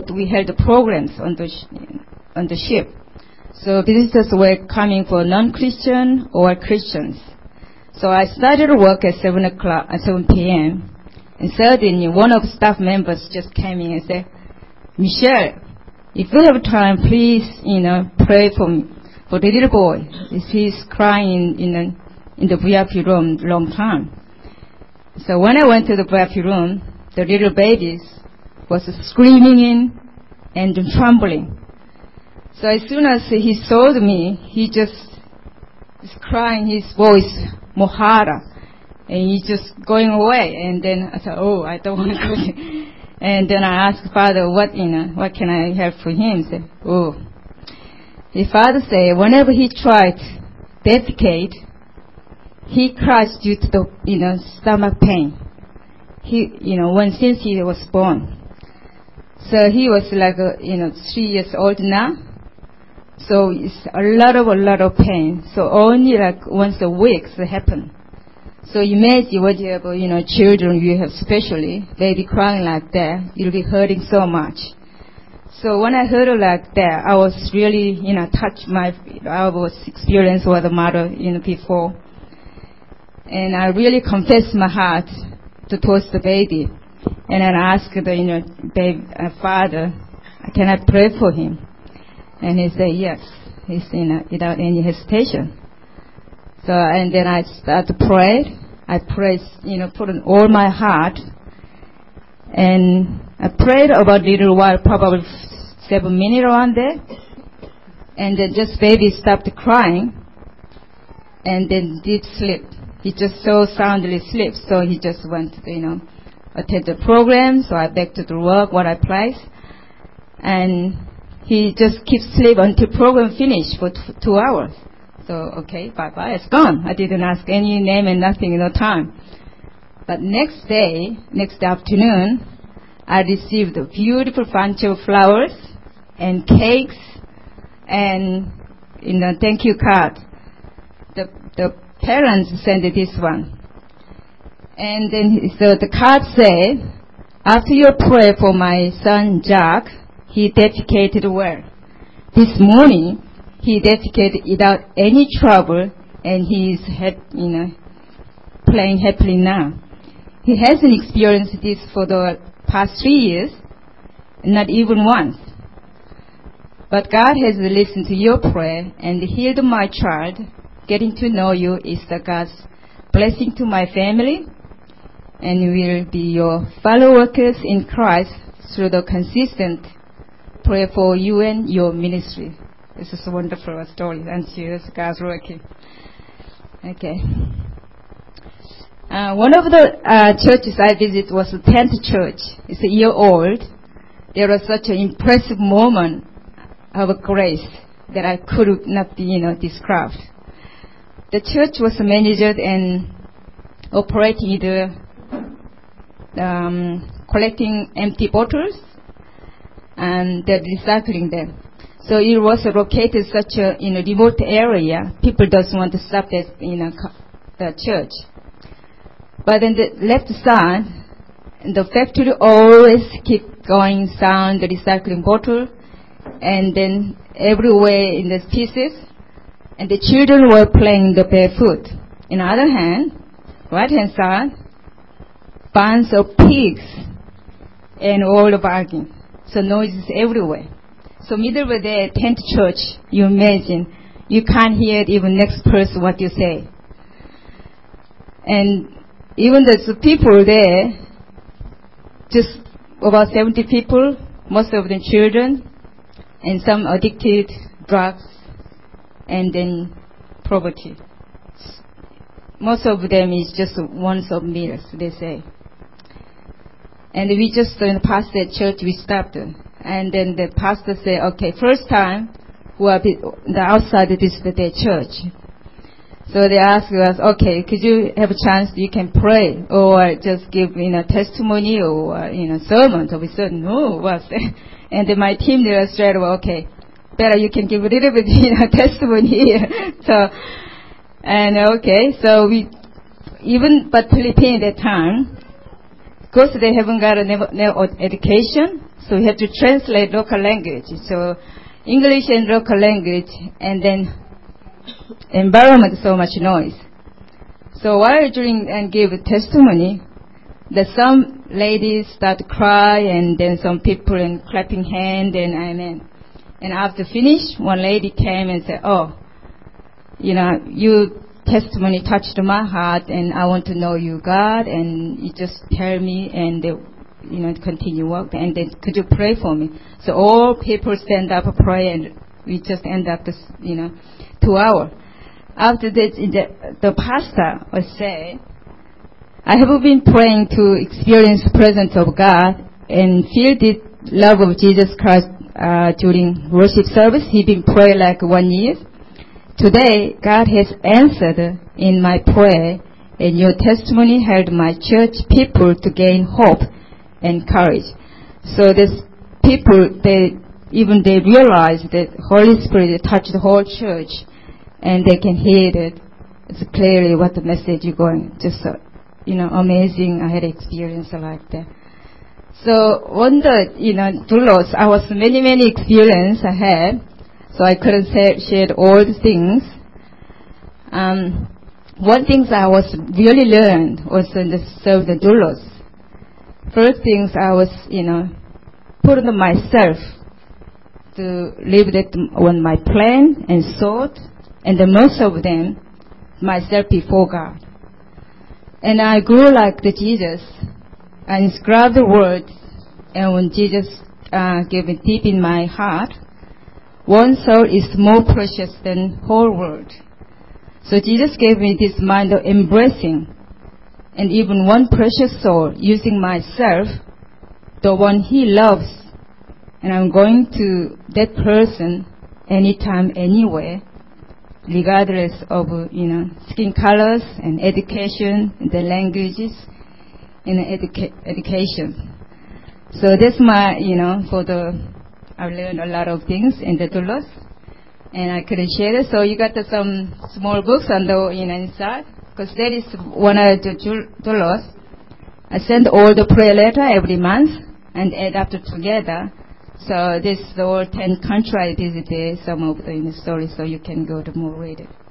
we held programs on the ship. So visitors were coming for non-Christian or Christians. So I started work at 7 p.m. And suddenly one of the staff members just came in and said, Michelle, if you have time, please, pray for me, for the little boy. He's crying in the VIP room long time. So when I went to the VIP room, the little baby was screaming and trembling. So as soon as he saw me, he just is crying his voice, Mohara, and he's just going away. And then I thought, I don't want to go. And then I asked Father, what can I help for him? He said, his father said, whenever he tried to defecate, he cries due to the, stomach pain. Since he was born. So he was like, 3 years old now. So it's a lot of pain. So only like once a week it happen. So imagine what you have, children you have especially, baby crying like that, you'll be hurting so much. So when I heard it like that, I was really, touched I was experienced with the mother, before. And I really confessed my heart towards the baby. And then I asked the, Father, can I pray for him? And he said, yes. He's without any hesitation. So, and then I started to pray. I prayed, put in all my heart. And I prayed about a little while, probably 7 minutes around there. And then just baby stopped crying. And then did sleep. He just so soundly sleep. So he just went to, attend the program. So I back to the work, what I placed. And he just keeps sleep until program finished for 2 hours. So, okay, bye-bye, it's gone. I didn't ask any name and nothing, no time. But next afternoon, I received a beautiful bunch of flowers and cakes and, thank you card. The parents sent this one. And then, so the card said, after your prayer for my son Jack, he defecated well. This morning, he defecated without any trouble, and he is playing happily now. He hasn't experienced this for the past 3 years, not even once. But God has listened to your prayer and healed my child. Getting to know you is God's blessing to my family, and will be your fellow workers in Christ through the consistent prayer for you and your ministry. This is a wonderful story, and cheers, God's working. Okay. One of the churches I visited was a tent church. It's a year old. There was such an impressive moment of grace that I could not be, described. The church was managed and operated collecting empty bottles and they're recycling them. So it was located such a remote area. People doesn't want to stop at the church. But on the left side, the factory always keep going down the recycling bottle, and then everywhere in the pieces, and the children were playing the barefoot. On the other hand, right hand side, bunch of pigs and all the barking. So noise is everywhere. So middle of the tent church, you imagine, you can't hear even next person what you say. And even the people there, just about 70 people, most of them children, and some addicted drugs, and then poverty. Most of them is just once of meals, they say. And we just, past that church, we stopped. And then the pastor said, okay, first time, who are the outside this is the church. So they asked us, okay, could you have a chance you can pray or just give testimony or sermon? So we said, no, what's that? And then my team there straight away, okay, better you can give a little bit testimony here. So, and okay, so we but Philippines at that time, of course they haven't got no education, so we have to translate local language. So English and local language, and then environment, so much noise. So while during and give testimony, that some ladies start to cry, and then some people and clapping hand, and amen. And after finish, one lady came and said, "Oh, your testimony touched my heart, and I want to know you, God, and you just tell me, and continue work, and then could you pray for me?" So all people stand up and pray, and we just end up this, 2 hours. After that, the pastor was saying, "I have been praying to experience the presence of God and feel the love of Jesus Christ during worship service. He been praying like 1 year. Today, God has answered in my prayer, and your testimony helped my church people to gain hope and courage." So these people, they realize that Holy Spirit touched the whole church, and they can hear it. It's clearly what the message is going. Just amazing. I had experience like that. So on the doulos, I was many experience I had. So I couldn't share all the things. One thing I was really learned was in the serve the doulos. First things I was, putting myself to live that on my plan and thought, and the most of them, myself before God. And I grew like the Jesus. I inscribed the word, and when Jesus gave it deep in my heart, one soul is more precious than whole world. So Jesus gave me this mind of embracing, and even one precious soul, using myself, the one He loves, and I'm going to that person anytime, anywhere, regardless of skin colors and education, the languages, and education. So that's my I've learned a lot of things in the doulos, and I couldn't share it. So you got some small books on the inside, because that is one of the doulos. I send all the prayer letter every month and add up together. So this is all 10 countries I visited, some of the stories, so you can go to more read it.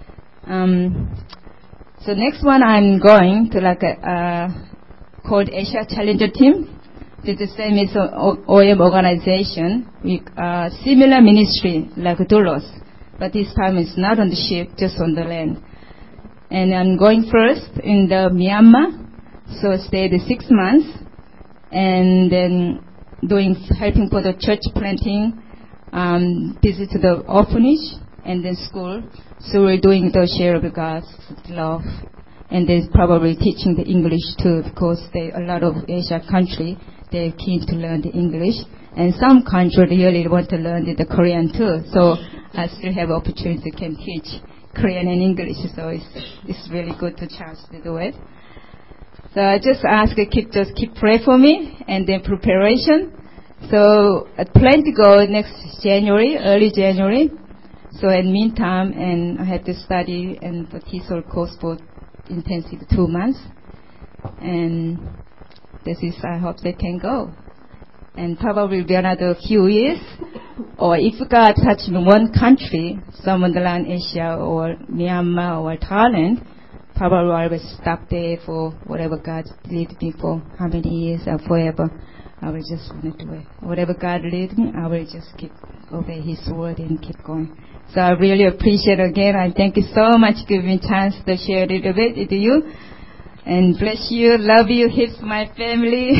So next one I'm going to called Asia Challenger Team. It's the same as OM organization with similar ministry like doulos, but this time it's not on the ship, just on the land. And I'm going first in the Myanmar, so stayed 6 months, and then helping for the church planting, visit to the orphanage and then school. So we're doing the share of God's love, and they're probably teaching the English too, because a lot of Asia country, they're keen to learn the English, and some countries really want to learn the Korean too. So I still have opportunity to teach Korean and English, so it's really good to chance to do it. So I just ask keep pray for me, and then preparation. So I plan to go next January, early January. So in meantime, and I have to study and the TESOL course for intensive 2 months, and this is, I hope they can go. And probably be another few years, or if God touch me one country, Somaliland, Asia, or Myanmar, or Thailand, probably I will stop there for whatever God lead me for, how many years or forever. I will just want to do it. Whatever God lead me, I will just keep obey His word and keep going. So I really appreciate again. I thank you so much for giving me a chance to share a little bit with you. And bless you, love you, here's my family.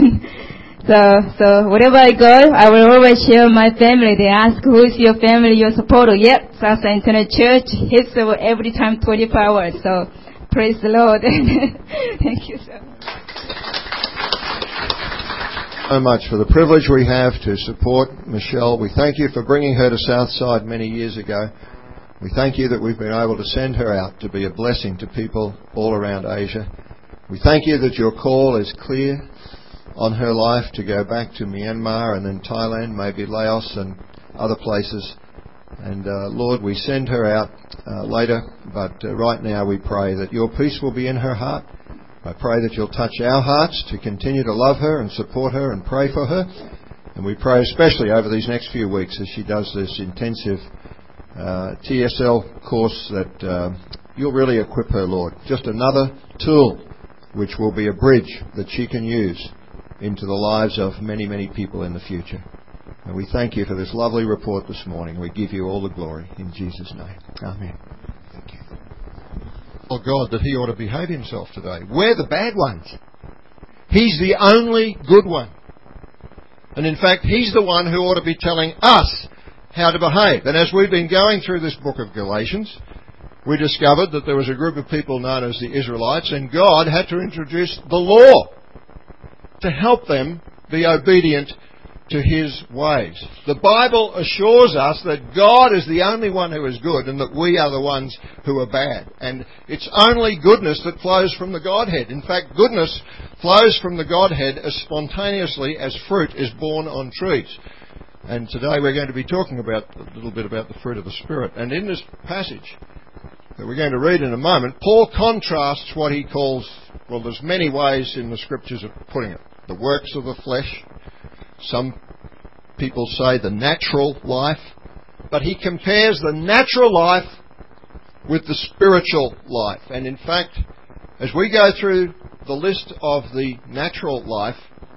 So wherever I go, I will always share my family. They ask, who is your family, your supporter? Yep, Southside Internet Church. Hits every time 24 hours. So praise the Lord. Thank you so much. So much for the privilege we have to support Michelle. We thank you for bringing her to Southside many years ago. We thank you that we've been able to send her out to be a blessing to people all around Asia. We thank you that your call is clear on her life to go back to Myanmar and then Thailand, maybe Laos and other places. And Lord, we send her out later, but right now we pray that your peace will be in her heart. I pray that you'll touch our hearts to continue to love her and support her and pray for her. And we pray especially over these next few weeks as she does this intensive TSL course that you'll really equip her, Lord. Just another tool which will be a bridge that she can use into the lives of many, many people in the future. And we thank you for this lovely report this morning. We give you all the glory in Jesus' name. Amen. Thank you. Oh God, that he ought to behave himself today. We're the bad ones. He's the only good one. And in fact, he's the one who ought to be telling us how to behave. And as we've been going through this book of Galatians, we discovered that there was a group of people known as the Israelites, and God had to introduce the law to help them be obedient to his ways. The Bible assures us that God is the only one who is good and that we are the ones who are bad. And it's only goodness that flows from the Godhead. In fact, goodness flows from the Godhead as spontaneously as fruit is born on trees. And today we're going to be talking about a little bit about the fruit of the Spirit. And in this passage that we're going to read in a moment, Paul contrasts what he calls, well, there's many ways in the Scriptures of putting it, the works of the flesh. Some people say the natural life, but he compares the natural life with the spiritual life. And in fact, as we go through the list of the natural life,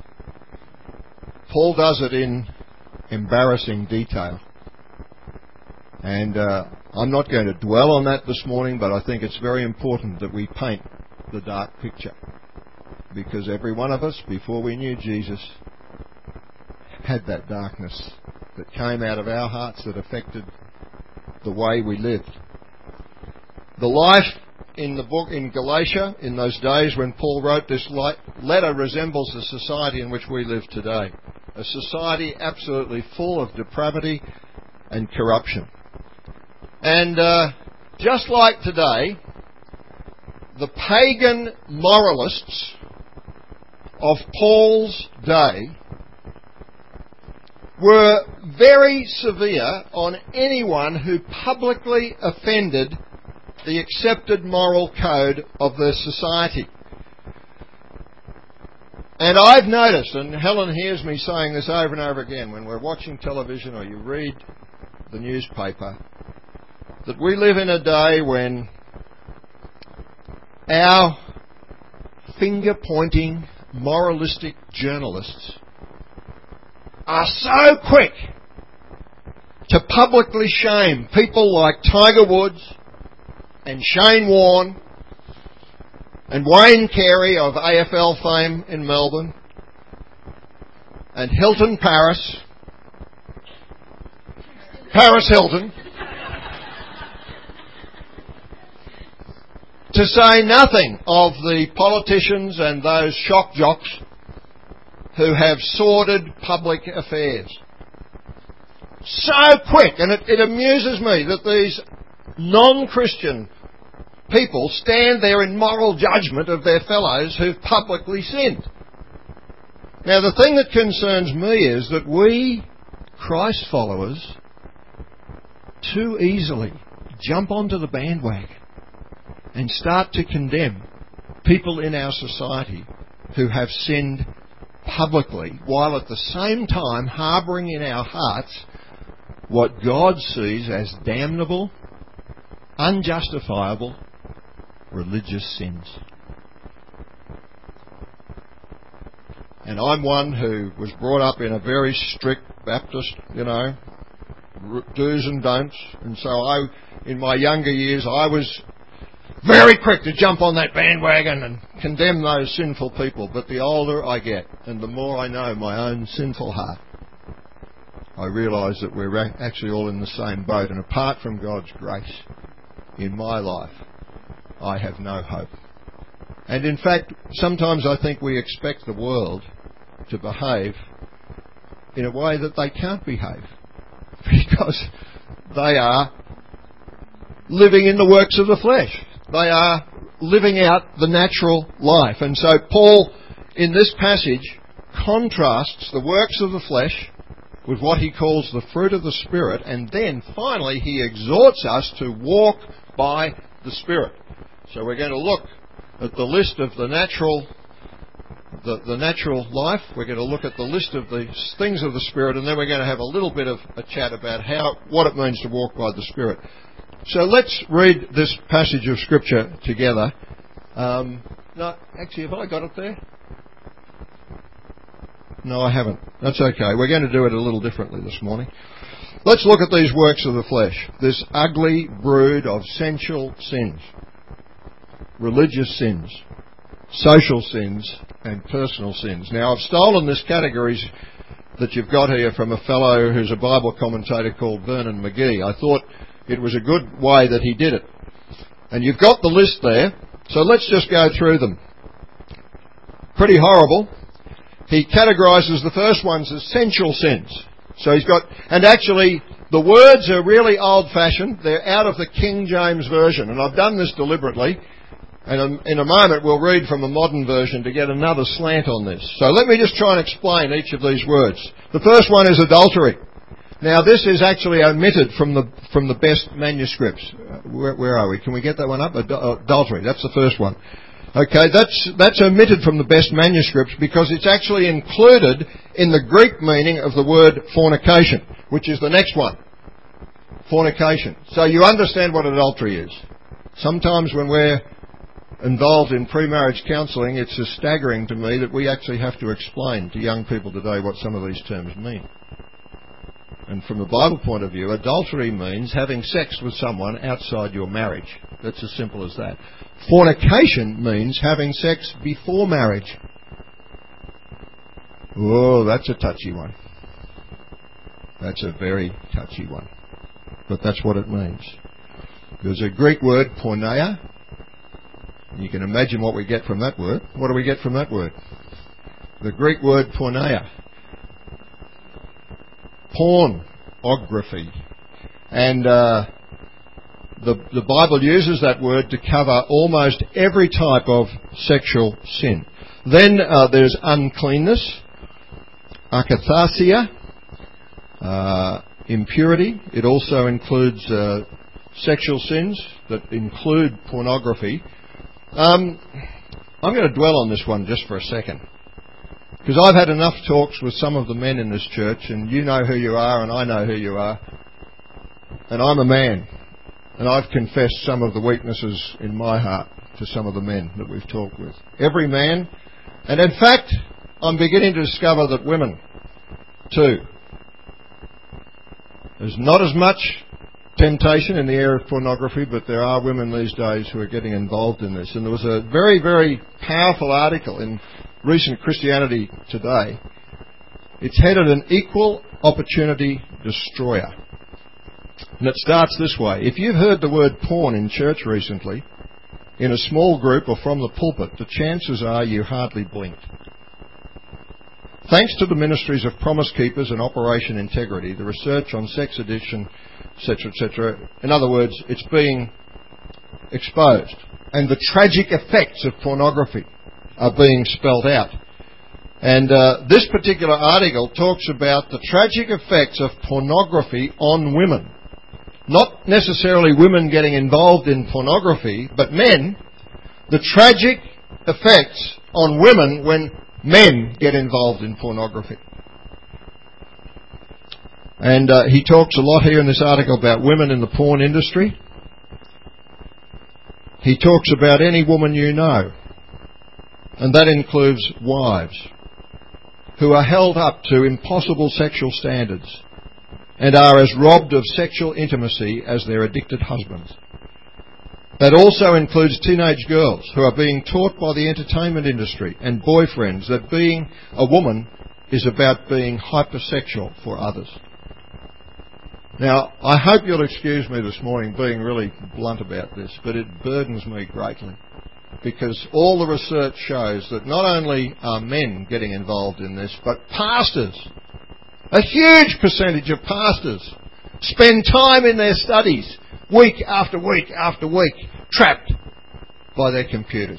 Paul does it in embarrassing detail. And I'm not going to dwell on that this morning, but I think it's very important that we paint the dark picture. Because every one of us, before we knew Jesus, had that darkness that came out of our hearts that affected the way we lived. The life in the book in Galatia, in those days when Paul wrote this letter, resembles the society in which we live today. A society absolutely full of depravity and corruption. And just like today, the pagan moralists of Paul's day were very severe on anyone who publicly offended the accepted moral code of their society. And I've noticed, and Helen hears me saying this over and over again, when we're watching television or you read the newspaper, that we live in a day when our finger-pointing, moralistic journalists are so quick to publicly shame people like Tiger Woods and Shane Warne and Wayne Carey of AFL fame in Melbourne and Hilton Paris Hilton, to say nothing of the politicians and those shock jocks who have sordid public affairs. So quick, and it amuses me that these non-Christian people stand there in moral judgment of their fellows who've publicly sinned. Now, the thing that concerns me is that we, Christ followers, too easily jump onto the bandwagon and start to condemn people in our society who have sinned publicly, while at the same time harbouring in our hearts what God sees as damnable, unjustifiable, religious sins. And I'm one who was brought up in a very strict Baptist, do's and don'ts. And so in my younger years, I was very quick to jump on that bandwagon and condemn those sinful people. But the older I get and the more I know my own sinful heart, I realise that we're actually all in the same boat. And apart from God's grace in my life, I have no hope. And in fact, sometimes I think we expect the world to behave in a way that they can't behave, because they are living in the works of the flesh. They are living out the natural life. And so Paul, in this passage, contrasts the works of the flesh with what he calls the fruit of the Spirit, and then finally he exhorts us to walk by the Spirit. So we're going to look at the list of the natural the natural life. We're going to look at the list of the things of the Spirit, and then we're going to have a little bit of a chat about what it means to walk by the Spirit. So let's read this passage of Scripture together. No, actually, have I got it there? No, I haven't. That's okay. We're going to do it a little differently this morning. Let's look at these works of the flesh. This ugly brood of sensual sins, religious sins, social sins, and personal sins. Now, I've stolen this categories that you've got here from a fellow who's a Bible commentator called Vernon McGee. I thought it was a good way that he did it. And you've got the list there, so let's just go through them. Pretty horrible. He categorises the first ones as sensual sins. So he's got, and actually the words are really old-fashioned. They're out of the King James Version, and I've done this deliberately. And in a moment we'll read from a modern version to get another slant on this. So let me just try and explain each of these words. The first one is adultery. Now this is actually omitted from the best manuscripts. Where are we? Can we get that one up? Adultery. That's the first one. Okay, that's omitted from the best manuscripts because it's actually included in the Greek meaning of the word fornication, which is the next one. Fornication. So you understand what adultery is. Sometimes when we're involved in pre-marriage counselling, it's just staggering to me that we actually have to explain to young people today what some of these terms mean. And from the Bible point of view, adultery means having sex with someone outside your marriage. That's as simple as that. Fornication means having sex before marriage. Oh, that's a touchy one. That's a very touchy one. But that's what it means. There's a Greek word, porneia. You can imagine what we get from that word. What do we get from that word? The Greek word porneia. Pornography. And the Bible uses that word to cover almost every type of sexual sin. Then there's uncleanness, akathasia, impurity. It also includes sexual sins that include pornography. I'm going to dwell on this one just for a second, because I've had enough talks with some of the men in this church, and you know who you are and I know who you are, and I'm a man, and I've confessed some of the weaknesses in my heart to some of the men that we've talked with. Every man, and in fact I'm beginning to discover that women too. There's not as much temptation in the area of pornography, but there are women these days who are getting involved in this. And there was a very, very powerful article in recent Christianity Today. It's headed An Equal Opportunity Destroyer. And it starts this way. If you've heard the word porn in church recently, in a small group or from the pulpit, the chances are you hardly blinked. Thanks to the ministries of Promise Keepers and Operation Integrity, the research on sex addiction, etc., etc., in other words, it's being exposed. And the tragic effects of pornography are being spelled out. And this particular article talks about the tragic effects of pornography on women. Not necessarily women getting involved in pornography, but men. The tragic effects on women when men get involved in pornography. And he talks a lot here in this article about women in the porn industry. He talks about any woman you know, and that includes wives who are held up to impossible sexual standards and are as robbed of sexual intimacy as their addicted husbands. That also includes teenage girls who are being taught by the entertainment industry and boyfriends that being a woman is about being hypersexual for others. Now, I hope you'll excuse me this morning being really blunt about this, but it burdens me greatly, because all the research shows that not only are men getting involved in this, but pastors, a huge percentage of pastors, spend time in their studies, week after week after week, trapped by their computers.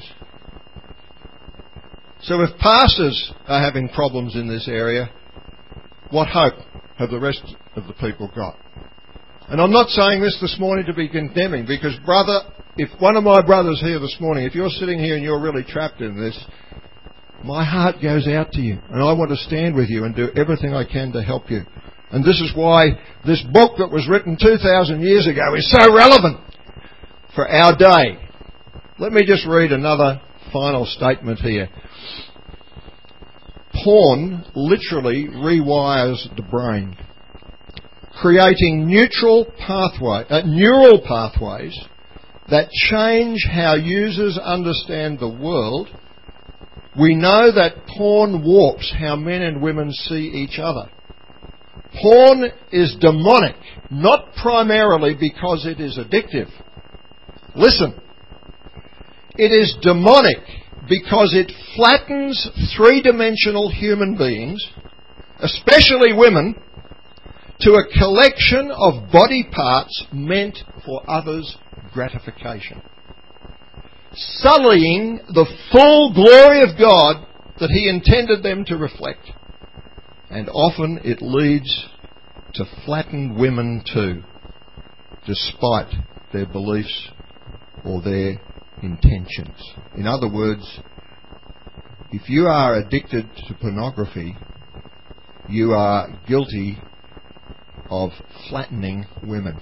So if pastors are having problems in this area, what hope have the rest of the people got? And I'm not saying this morning to be condemning, because brother, if one of my brothers here this morning, if you're sitting here and you're really trapped in this, my heart goes out to you, and I want to stand with you and do everything I can to help you. And this is why this book that was written 2,000 years ago is so relevant for our day. Let me just read another final statement here. Porn literally rewires the brain, creating neural pathways that change how users understand the world. We know that porn warps how men and women see each other. Porn is demonic, not primarily because it is addictive. Listen, it is demonic because it flattens three-dimensional human beings, especially women, to a collection of body parts meant for others' gratification, sullying the full glory of God that He intended them to reflect. And often it leads to flattened women too, despite their beliefs or their intentions. In other words, if you are addicted to pornography, you are guilty of flattening women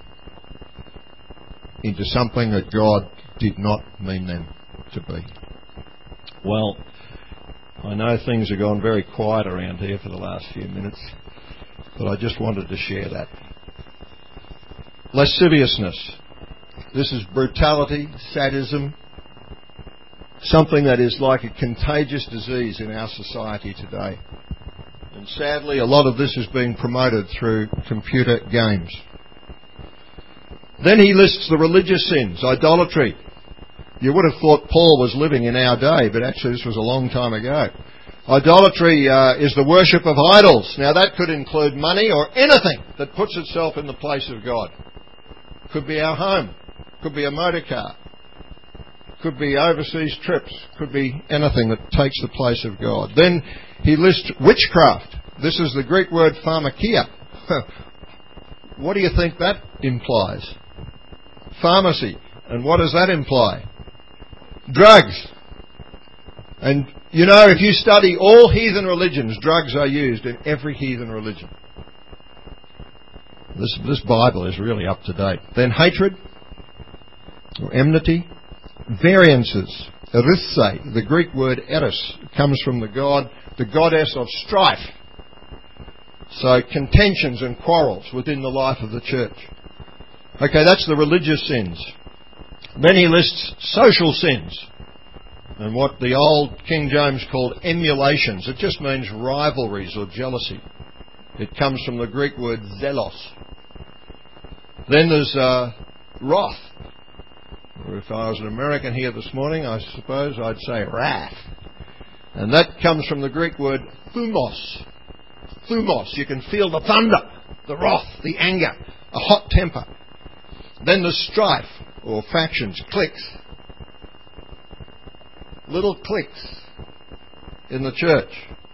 into something that God did not mean them to be. Well, I know things have gone very quiet around here for the last few minutes, but I just wanted to share that. Lasciviousness. This is brutality, sadism, something that is like a contagious disease in our society today. And sadly, a lot of this is being promoted through computer games. Then he lists the religious sins, idolatry. You would have thought Paul was living in our day, but actually this was a long time ago. Idolatry is the worship of idols. Now that could include money or anything that puts itself in the place of God. Could be our home, could be a motor car, could be overseas trips, could be anything that takes the place of God. Then he lists witchcraft. This is the Greek word pharmakia. What do you think that implies? Pharmacy. And what does that imply? Drugs. And you know, if you study all heathen religions, drugs are used in every heathen religion. This Bible is really up to date. Then hatred or enmity, variances, erythse, the Greek word eris, comes from the goddess of strife. So contentions and quarrels within the life of the church. Okay, that's the religious sins. Then he lists social sins, and what the old King James called emulations. It just means rivalries or jealousy. It comes from the Greek word zelos. Then there's wrath. Or if I was an American here this morning, I suppose I'd say wrath. And that comes from the Greek word thumos. Thumos, you can feel the thunder, the wrath, the anger, a hot temper. Then there's strife, or factions, cliques. Little cliques in the church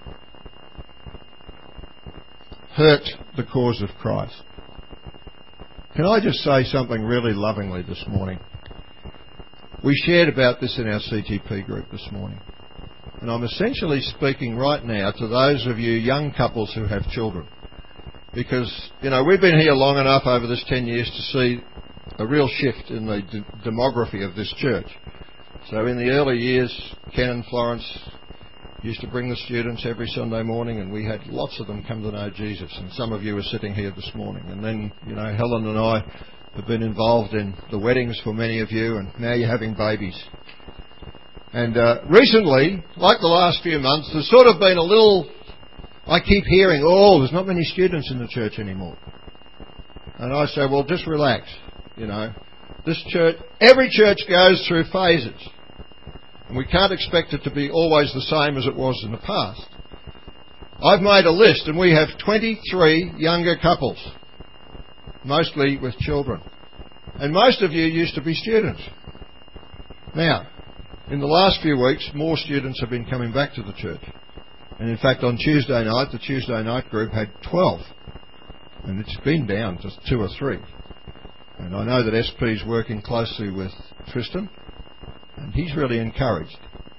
hurt the cause of Christ. Can I just say something really lovingly this morning? We shared about this in our CTP group this morning. And I'm essentially speaking right now to those of you young couples who have children. Because, you know, we've been here long enough over this 10 years to see a real shift in the demography of this church. So in the early years, Ken and Florence used to bring the students every Sunday morning, and we had lots of them come to know Jesus. And some of you are sitting here this morning. And then, you know, Helen and I have been involved in the weddings for many of you, and now you're having babies. And recently, like the last few months, there's sort of been a little... I keep hearing, there's not many students in the church anymore. And I say, well, just relax. You know, this church, every church goes through phases. And we can't expect it to be always the same as it was in the past. I've made a list, and we have 23 younger couples, mostly with children. And most of you used to be students. Now, in the last few weeks, more students have been coming back to the church. And in fact, on Tuesday night, the Tuesday night group had 12. And it's been down to 2 or 3. And I know that SP is working closely with Tristan, and he's really encouraged.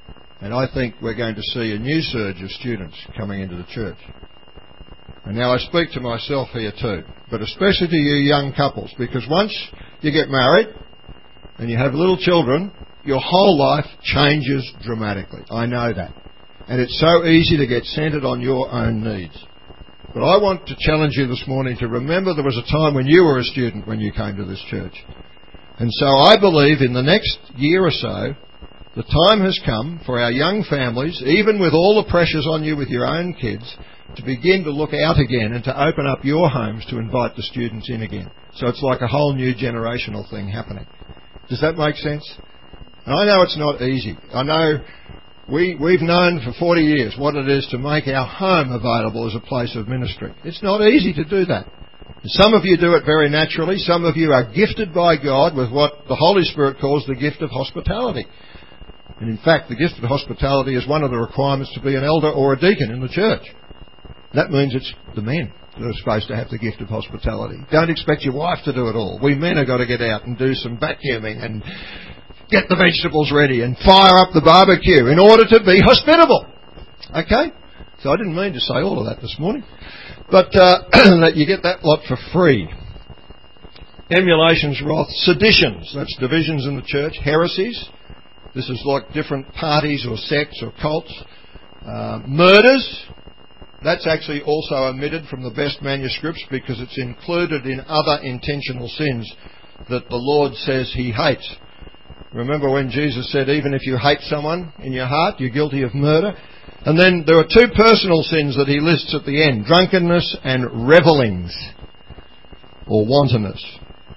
And I think we're going to see a new surge of students coming into the church. And now I speak to myself here too, but especially to you young couples, because once you get married and you have little children, your whole life changes dramatically. I know that. And it's so easy to get centred on your own needs. But I want to challenge you this morning to remember there was a time when you were a student when you came to this church. And so I believe in the next year or so, the time has come for our young families, even with all the pressures on you with your own kids, to begin to look out again and to open up your homes to invite the students in again. So it's like a whole new generational thing happening. Does that make sense? And I know it's not easy. I know we've known for 40 years what it is to make our home available as a place of ministry. It's not easy to do that. Some of you do it very naturally. Some of you are gifted by God with what the Holy Spirit calls the gift of hospitality. And in fact, the gift of hospitality is one of the requirements to be an elder or a deacon in the church. That means it's the men that are supposed to have the gift of hospitality. Don't expect your wife to do it all. We men have got to get out and do some vacuuming and get the vegetables ready and fire up the barbecue in order to be hospitable. Okay? So I didn't mean to say all of that this morning. But that you get that lot for free. Emulations, wrath, seditions, that's divisions in the church, heresies. This is like different parties or sects or cults. Murders, that's actually also omitted from the best manuscripts because it's included in other intentional sins that the Lord says He hates. Remember when Jesus said, even if you hate someone in your heart, you're guilty of murder? And then there are two personal sins that He lists at the end, drunkenness and revellings, or wantonness.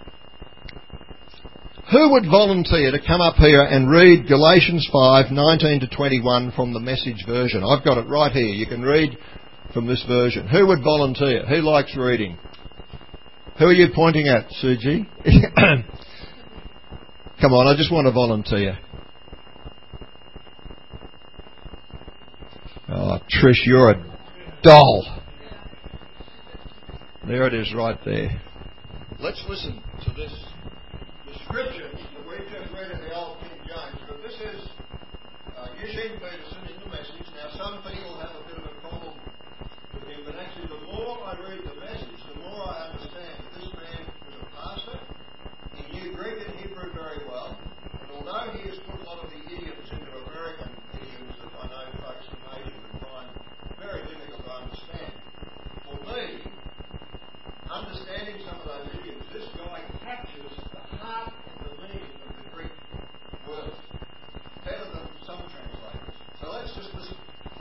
Who would volunteer to come up here and read Galatians 5:19 to 21 from the Message version? I've got it right here. You can read from this version. Who would volunteer? Who likes reading? Who are you pointing at, Suji? Come on, I just want to volunteer. Oh, Trish, you're a doll. There it is right there. Let's listen to this. The scripture that we've just read in the Old King James, but this is Eugene Peterson in the Message. Now, some people have a bit of a problem with him, but actually the more I read the Message, the more I understand that this man was a pastor. He knew Greek and Hebrew very well, and although he has put a lot of the idioms into American idioms that I know folks from Asia would find very difficult to understand, for me, understanding some of those idioms, this guy captures the heart and the meaning of the Greek words better than some translators. So let's just listen.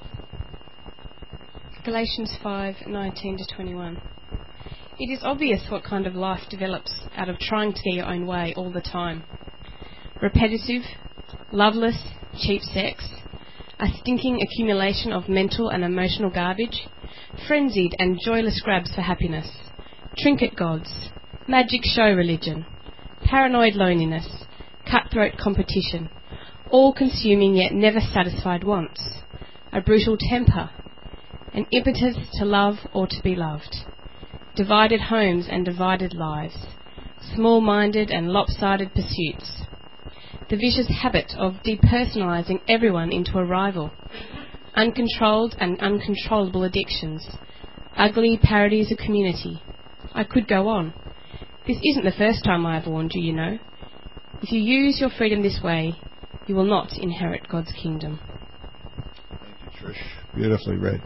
Galatians 5:19 to 21. It is obvious what kind of life develops out of trying to get your own way all the time. Repetitive, loveless, cheap sex, a stinking accumulation of mental and emotional garbage, frenzied and joyless grabs for happiness, trinket gods, magic show religion, paranoid loneliness, cutthroat competition, all-consuming yet never satisfied wants, a brutal temper, an impetus to love or to be loved, divided homes and divided lives, small-minded and lopsided pursuits, the vicious habit of depersonalizing everyone into a rival, uncontrolled and uncontrollable addictions, ugly parodies of community. I could go on. This isn't the first time I have warned you, you know. If you use your freedom this way, you will not inherit God's kingdom. Thank you, Trish. Beautifully read.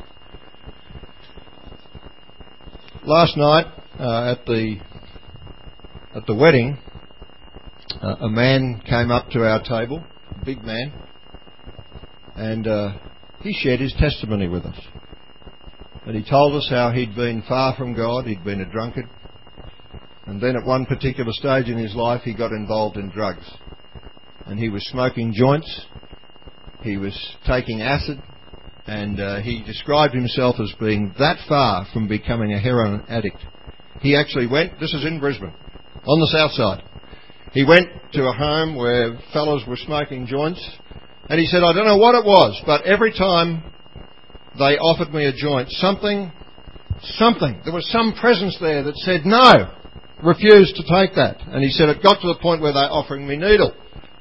Last night at the wedding, a man came up to our table, a big man, and he shared his testimony with us. And he told us how he'd been far from God, he'd been a drunkard, and then at one particular stage in his life he got involved in drugs. And he was smoking joints, he was taking acid, and he described himself as being that far from becoming a heroin addict. He actually went, this is in Brisbane, on the south side. He went to a home where fellows were smoking joints, and he said, I don't know what it was, but every time they offered me a joint, something, there was some presence there that said no, refused to take that. And he said it got to the point where they're offering me needle.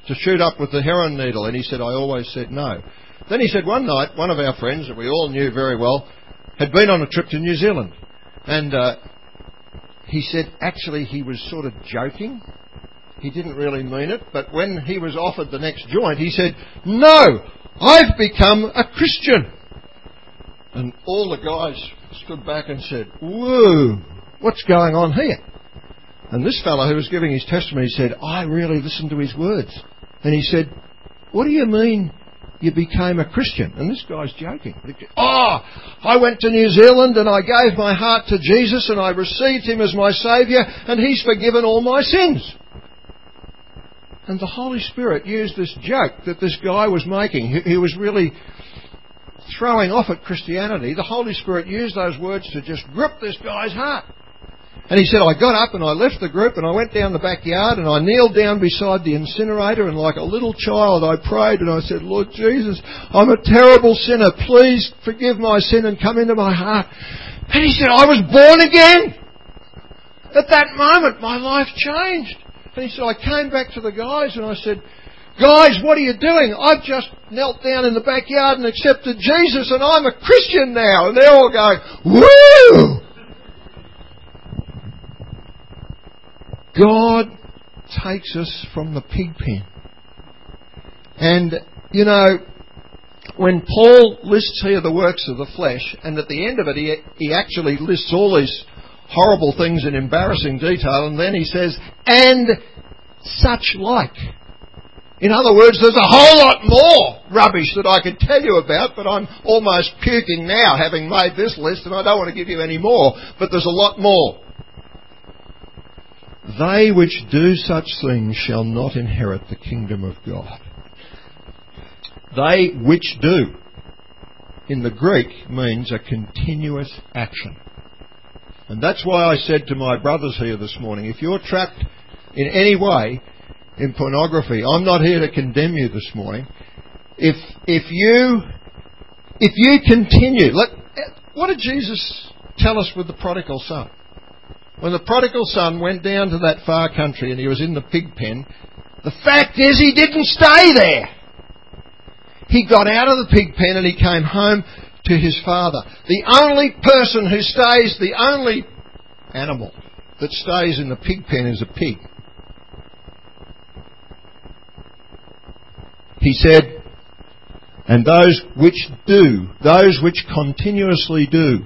to shoot up with the heroin needle? And he said, I always said no. Then he said one night, one of our friends that we all knew very well had been on a trip to New Zealand. And he said actually he was sort of joking. He didn't really mean it. But when he was offered the next joint, he said, no, I've become a Christian. And all the guys stood back and said, whoa, what's going on here? And this fellow who was giving his testimony said, I really listened to his words. And he said, what do you mean you became a Christian? And this guy's joking. Oh, I went to New Zealand and I gave my heart to Jesus and I received him as my Saviour and he's forgiven all my sins. And the Holy Spirit used this joke that this guy was making. He was really throwing off at Christianity. The Holy Spirit used those words to just grip this guy's heart. And he said, I got up and I left the group and I went down the backyard and I kneeled down beside the incinerator and like a little child I prayed and I said, Lord Jesus, I'm a terrible sinner. Please forgive my sin and come into my heart. And he said, I was born again. At that moment, my life changed. And he said, I came back to the guys and I said, guys, what are you doing? I've just knelt down in the backyard and accepted Jesus and I'm a Christian now. And they're all going, woo! God takes us from the pig pen. And, you know, when Paul lists here the works of the flesh, and at the end of it he actually lists all these horrible things in embarrassing detail, and then he says, and such like. In other words, there's a whole lot more rubbish that I could tell you about, but I'm almost puking now having made this list, and I don't want to give you any more, but there's a lot more. They which do such things shall not inherit the kingdom of God. They which do, in the Greek, means a continuous action. And that's why I said to my brothers here this morning, if you're trapped in any way in pornography, I'm not here to condemn you this morning. If you continue, what did Jesus tell us with the prodigal son? When the prodigal son went down to that far country and he was in the pig pen, the fact is he didn't stay there. He got out of the pig pen and he came home to his father. The only person who stays, the only animal that stays in the pig pen is a pig. He said, and those which do, those which continuously do.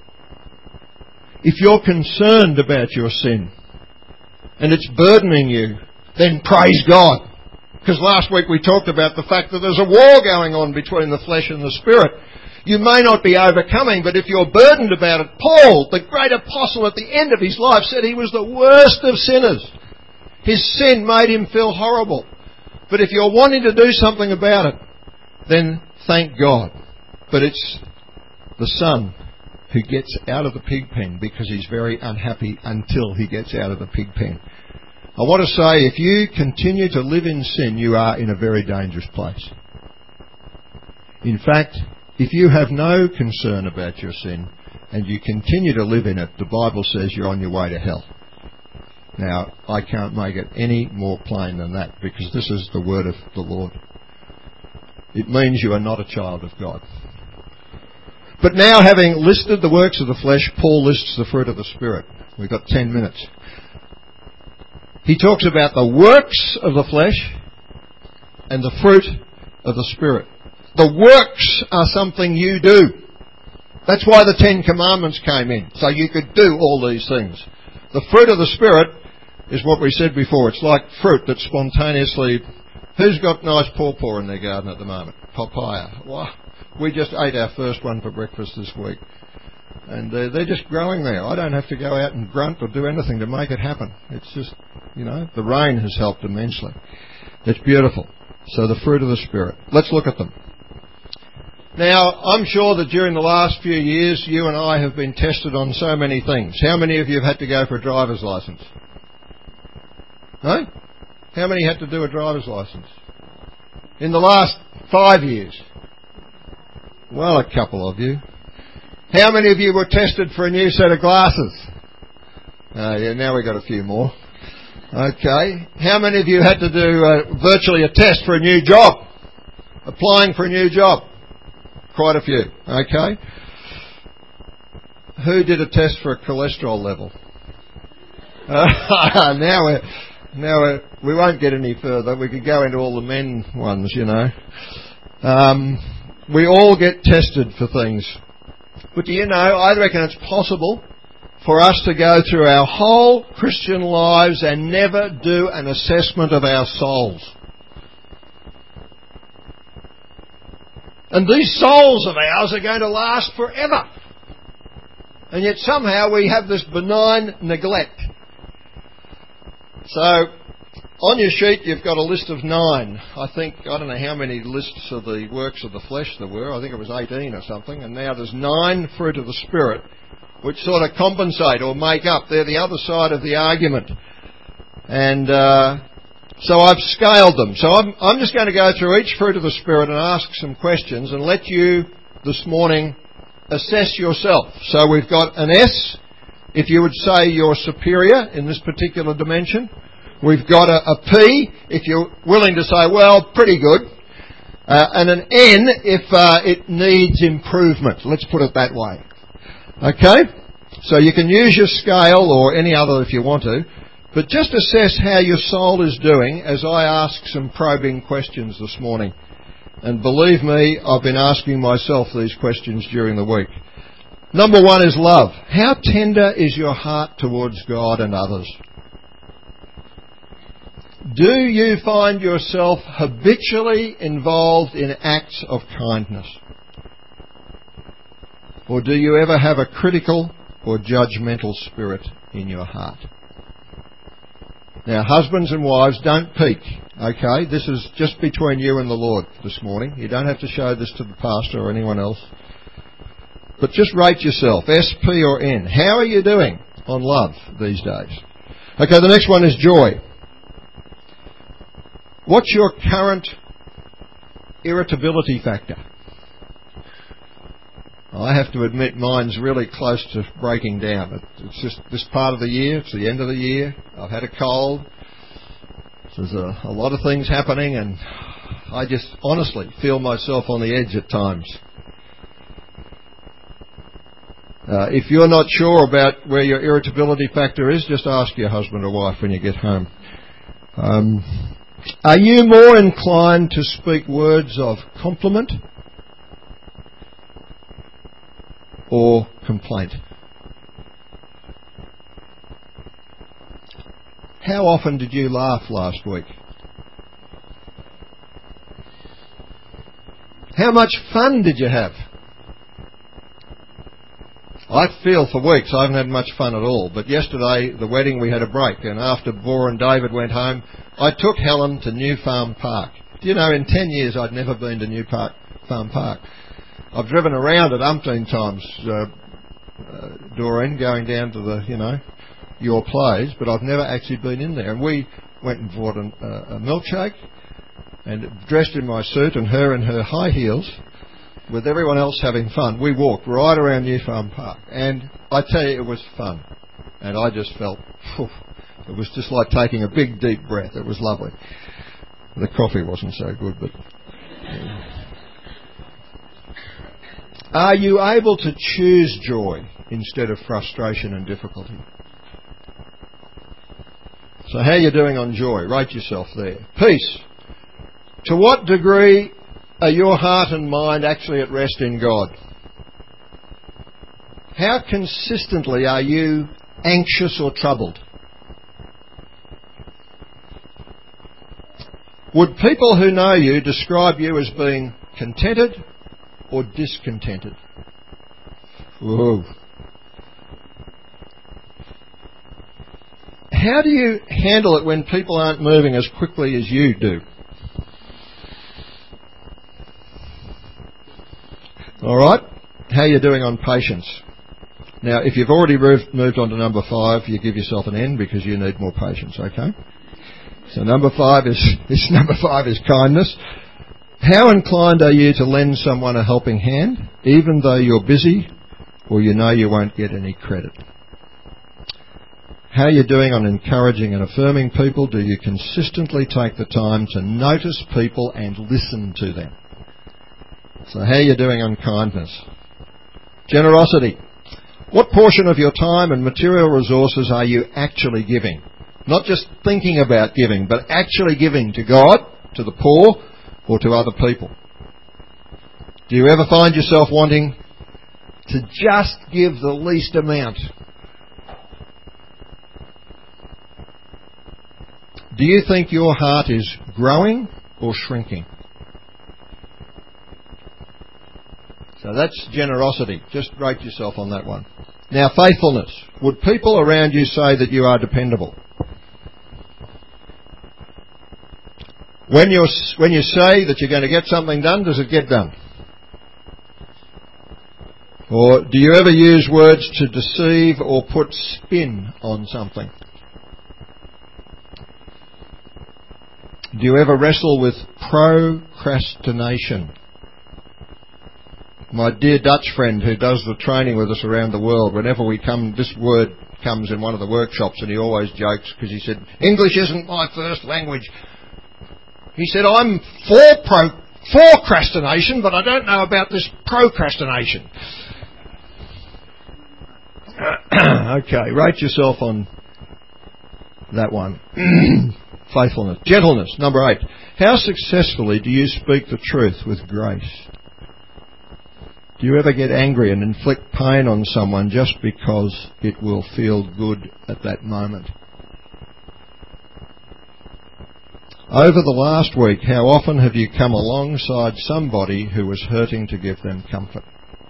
If you're concerned about your sin and it's burdening you, then praise God. Because last week we talked about the fact that there's a war going on between the flesh and the spirit. You may not be overcoming, but if you're burdened about it, Paul, the great apostle at the end of his life, said he was the worst of sinners. His sin made him feel horrible. But if you're wanting to do something about it, then thank God. But it's the son who gets out of the pig pen because he's very unhappy until he gets out of the pig pen. I want to say, if you continue to live in sin, you are in a very dangerous place. In fact, if you have no concern about your sin and you continue to live in it, the Bible says you're on your way to hell. Now, I can't make it any more plain than that because this is the word of the Lord. It means you are not a child of God. But now, having listed the works of the flesh, Paul lists the fruit of the Spirit. We've got 10 minutes. He talks about the works of the flesh and the fruit of the Spirit. The works are something you do. That's why the 10 Commandments came in, so you could do all these things. The fruit of the Spirit is what we said before. It's like fruit that spontaneously... Who's got nice pawpaw in their garden at the moment? Papaya. Wow. We just ate our first one for breakfast this week. And they're just growing there. I don't have to go out and grunt or do anything to make it happen. It's just, the rain has helped immensely. It's beautiful. So the fruit of the Spirit. Let's look at them. Now, I'm sure that during the last few years, you and I have been tested on so many things. How many of you have had to go for a driver's licence? No? How many had to do a driver's licence? In the last 5 years? Well, a couple of you. How many of you were tested for a new set of glasses? Yeah, now we've got a few more. Okay. How many of you had to do virtually a test for a new job? Applying for a new job? Quite a few. Okay. Who did a test for a cholesterol level? We won't get any further. We could go into all the men ones, you know. We all get tested for things. But do you know, I reckon it's possible for us to go through our whole Christian lives and never do an assessment of our souls. And these souls of ours are going to last forever. And yet somehow we have this benign neglect. So, on your sheet you've got a list of 9. I don't know how many lists of the works of the flesh there were. I think it was 18 or something. And now there's 9 fruit of the Spirit, which sort of compensate or make up. They're the other side of the argument. And so I've scaled them. So I'm just going to go through each fruit of the Spirit and ask some questions and let you this morning assess yourself. So we've got an S, if you would say you're superior in this particular dimension. We've got a P, if you're willing to say, well, pretty good. And an N, if it needs improvement. Let's put it that way. Okay? So you can use your scale or any other if you want to, but just assess how your soul is doing as I ask some probing questions this morning. And believe me, I've been asking myself these questions during the week. Number 1 is love. How tender is your heart towards God and others? Do you find yourself habitually involved in acts of kindness? Or do you ever have a critical or judgmental spirit in your heart? Now, husbands and wives, don't peek, okay? This is just between you and the Lord this morning. You don't have to show this to the pastor or anyone else. But just rate yourself, S, P or N. How are you doing on love these days? Okay, the next one is joy. What's your current irritability factor? I have to admit mine's really close to breaking down. It's just this part of the year, it's the end of the year, I've had a cold, there's a lot of things happening and I just honestly feel myself on the edge at times. If you're not sure about where your irritability factor is, just ask your husband or wife when you get home. Are you more inclined to speak words of compliment or complaint? How often did you laugh last week? How much fun did you have? I feel for weeks I haven't had much fun at all, but yesterday, the wedding, we had a break, and after Bor and David went home, I took Helen to New Farm Park. Do you know, in 10 years I'd never been to New Farm Park. I've driven around it umpteen times, Doreen, going down to the, your place, but I've never actually been in there. And we went and bought a milkshake, and dressed in my suit and her in her high heels, with everyone else having fun, we walked right around New Farm Park. And I tell you, it was fun. And I just felt, it was just like taking a big, deep breath. It was lovely. The coffee wasn't so good, but... Are you able to choose joy instead of frustration and difficulty? So how are you doing on joy? Rate yourself there. Peace. To what degree are your heart and mind actually at rest in God? How consistently are you anxious or troubled? Would people who know you describe you as being contented or discontented? Whoa. How do you handle it when people aren't moving as quickly as you do? All right. How are you doing on patience? Now, if you've already moved on to number 5, you give yourself an N because you need more patience. Okay. So number 5 is kindness. How inclined are you to lend someone a helping hand, even though you're busy or you know you won't get any credit? How are you doing on encouraging and affirming people? Do you consistently take the time to notice people and listen to them? So how are you doing on kindness? Generosity. What portion of your time and material resources are you actually giving? Not just thinking about giving, but actually giving to God, to the poor, or to other people. Do you ever find yourself wanting to just give the least amount? Do you think your heart is growing or shrinking? So that's generosity. Just rate yourself on that one. Now, faithfulness. Would people around you say that you are dependable? When you say that you're going to get something done, does it get done? Or do you ever use words to deceive or put spin on something? Do you ever wrestle with procrastination? My dear Dutch friend who does the training with us around the world, whenever we come, this word comes in one of the workshops, and he always jokes because he said, English isn't my first language. He said, I'm for procrastination, but I don't know about this procrastination. Okay, rate yourself on that one. Faithfulness. Gentleness, number 8. How successfully do you speak the truth with grace? Do you ever get angry and inflict pain on someone just because it will feel good at that moment? Over the last week, how often have you come alongside somebody who was hurting to give them comfort?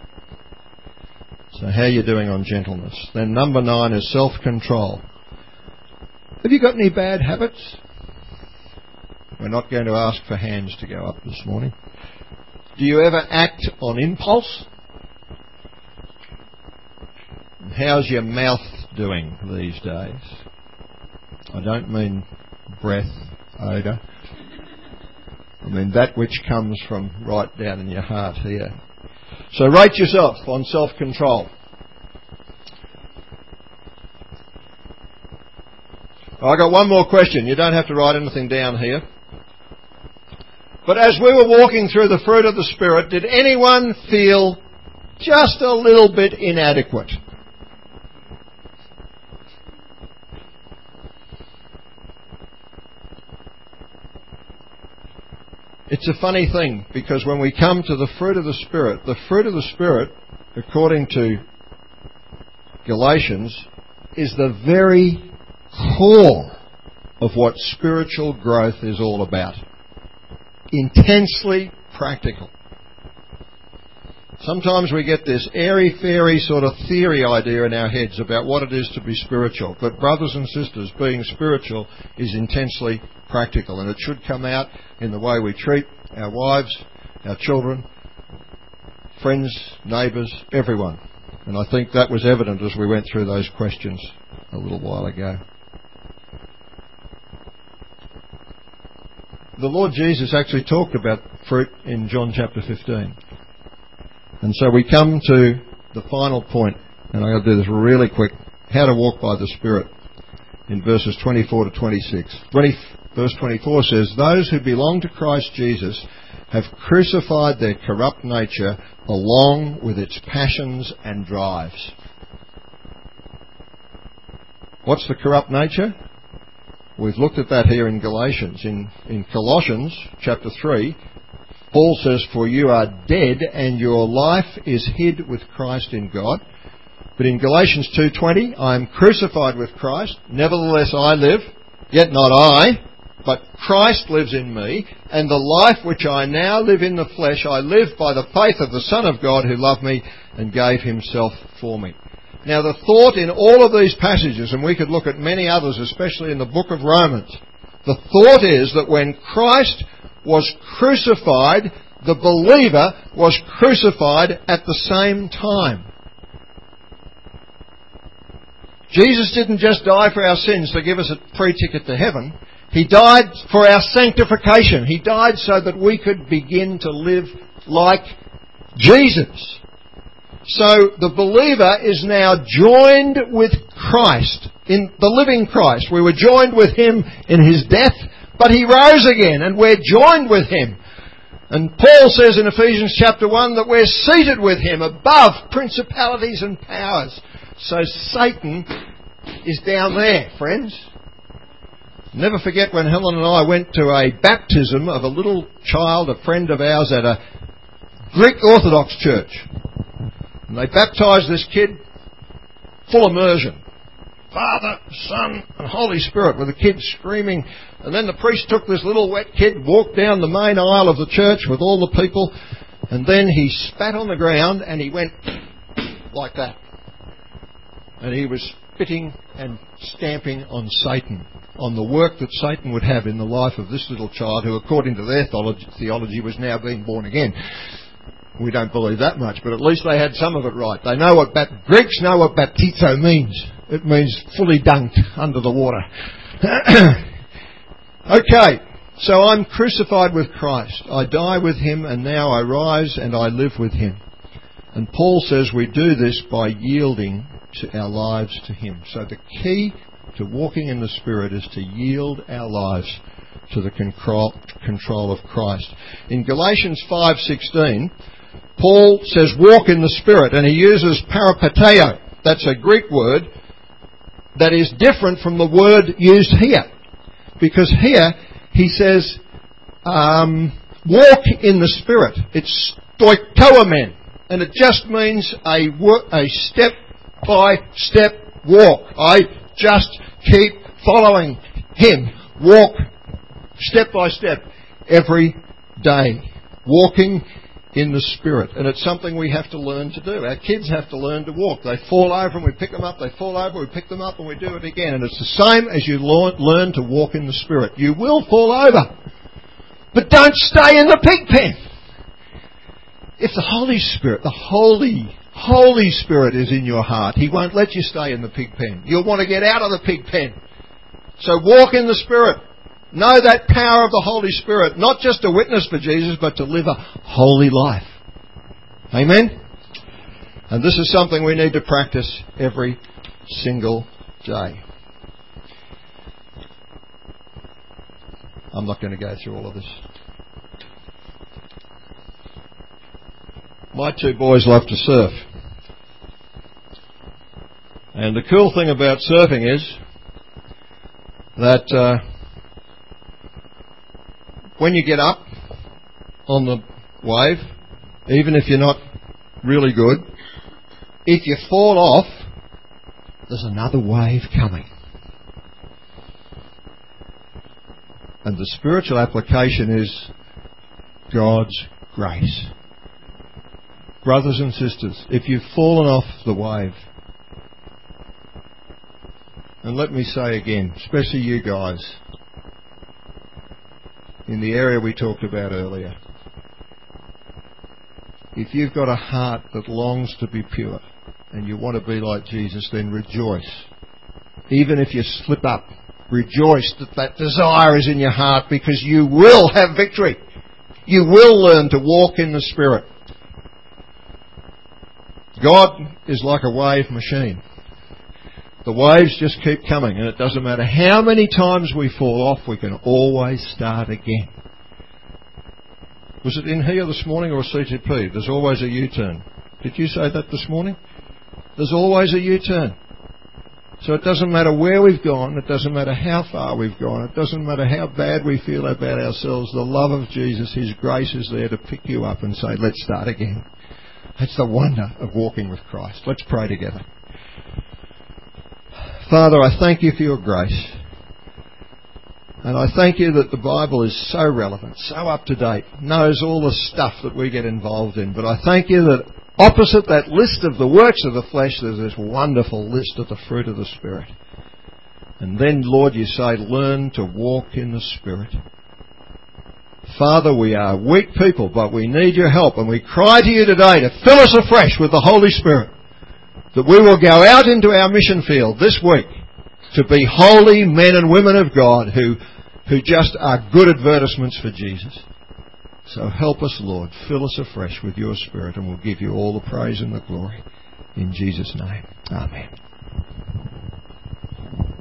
So how are you doing on gentleness? Then number 9 is self-control. Have you got any bad habits? We're not going to ask for hands to go up this morning. Do you ever act on impulse? How's your mouth doing these days? I don't mean breath, odour. I mean that which comes from right down in your heart here. So rate yourself on self-control. I got one more question. You don't have to write anything down here. But as we were walking through the fruit of the Spirit, did anyone feel just a little bit inadequate? It's a funny thing, because when we come to the fruit of the Spirit, according to Galatians, is the very core of what spiritual growth is all about. Intensely practical. Sometimes we get this airy-fairy sort of theory idea in our heads about what it is to be spiritual. But brothers and sisters, being spiritual is intensely practical, and it should come out in the way we treat our wives, our children, friends, neighbours, everyone. And I think that was evident as we went through those questions a little while ago. The Lord Jesus actually talked about fruit in John chapter 15. And so we come to the final point, and I'm going to do this really quick, how to walk by the Spirit in verses 24 to 26. Verse 24 says, those who belong to Christ Jesus have crucified their corrupt nature along with its passions and drives. What's the corrupt nature? We've looked at that here in Galatians. In Colossians chapter 3, Paul says, for you are dead and your life is hid with Christ in God. But in Galatians 2:20, I am crucified with Christ, nevertheless I live, yet not I, but Christ lives in me, and the life which I now live in the flesh, I live by the faith of the Son of God who loved me and gave himself for me. Now the thought in all of these passages, and we could look at many others, especially in the book of Romans, the thought is that when Christ was crucified, the believer was crucified at the same time. Jesus didn't just die for our sins to give us a free ticket to heaven. He died for our sanctification. He died so that we could begin to live like Jesus. So the believer is now joined with Christ in the living Christ. We were joined with Him in His death, but He rose again, and we're joined with Him. And Paul says in Ephesians chapter 1 that we're seated with Him above principalities and powers. So Satan is down there, friends. Never forget when Helen and I went to a baptism of a little child, a friend of ours, at a Greek Orthodox church. And they baptised this kid, full immersion. Father, Son and Holy Spirit, with the kid screaming. And then the priest took this little wet kid, walked down the main aisle of the church with all the people, and then he spat on the ground and he went like that. And he was spitting and stamping on Satan, on the work that Satan would have in the life of this little child who, according to their theology, was now being born again. We don't believe that much, but at least they had some of it right. They know what Greeks know what baptizo means. It means fully dunked under the water. Okay, so I'm crucified with Christ. I die with Him, and now I rise and I live with Him. And Paul says we do this by yielding to our lives to Him. So the key to walking in the Spirit is to yield our lives to the control of Christ. In Galatians 5:16, Paul says walk in the Spirit, and he uses parapateo. That's a Greek word that is different from the word used here. Because here he says walk in the Spirit. It's stoikoamen, and it just means a step-by-step walk. I just keep following Him. Walk step by step every day. Walking in the Spirit. And it's something we have to learn to do. Our kids have to learn to walk. They fall over and we pick them up. They fall over, we pick them up, and we do it again. And it's the same as you learn to walk in the Spirit. You will fall over. But don't stay in the pig pen. If the Holy Spirit, the Holy Spirit is in your heart, He won't let you stay in the pig pen. You'll want to get out of the pig pen. So walk in the Spirit. Know that power of the Holy Spirit, not just to witness for Jesus, but to live a holy life. Amen? And this is something we need to practice every single day. I'm not going to go through all of this. My two boys love to surf. And the cool thing about surfing is that when you get up on the wave, even if you're not really good, if you fall off, there's another wave coming. And the spiritual application is God's grace. Brothers and sisters, if you've fallen off the wave, and let me say again, especially you guys, in the area we talked about earlier, if you've got a heart that longs to be pure and you want to be like Jesus, then rejoice. Even if you slip up, rejoice that that desire is in your heart, because you will have victory. You will learn to walk in the Spirit. God is like a wave machine. The waves just keep coming, and it doesn't matter how many times we fall off, we can always start again. Was it in here this morning or CTP? There's always a U-turn. Did you say that this morning? There's always a U-turn. So it doesn't matter where we've gone, it doesn't matter how far we've gone, it doesn't matter how bad we feel about ourselves, the love of Jesus, His grace is there to pick you up and say, let's start again. That's the wonder of walking with Christ. Let's pray together. Father, I thank You for Your grace. And I thank You that the Bible is so relevant, so up to date, knows all the stuff that we get involved in. But I thank You that opposite that list of the works of the flesh, there's this wonderful list of the fruit of the Spirit. And then, Lord, You say, learn to walk in the Spirit. Father, we are weak people, but we need Your help. And we cry to You today to fill us afresh with the Holy Spirit, that we will go out into our mission field this week to be holy men and women of God who just are good advertisements for Jesus. So help us, Lord. Fill us afresh with Your Spirit, and we'll give You all the praise and the glory. In Jesus' name. Amen.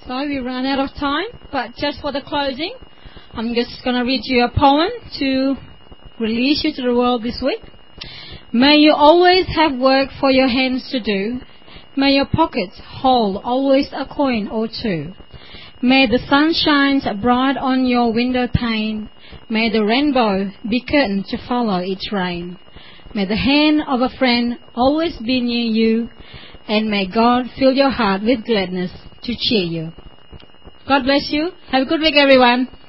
So we run out of time, but just for the closing, I'm just going to read you a poem to release you to the world this week. May you always have work for your hands to do. May your pockets hold always a coin or two. May the sun shine bright on your window pane. May the rainbow be curtain to follow its rain. May the hand of a friend always be near you, and may God fill your heart with gladness to cheer you. God bless you. Have a good week, everyone.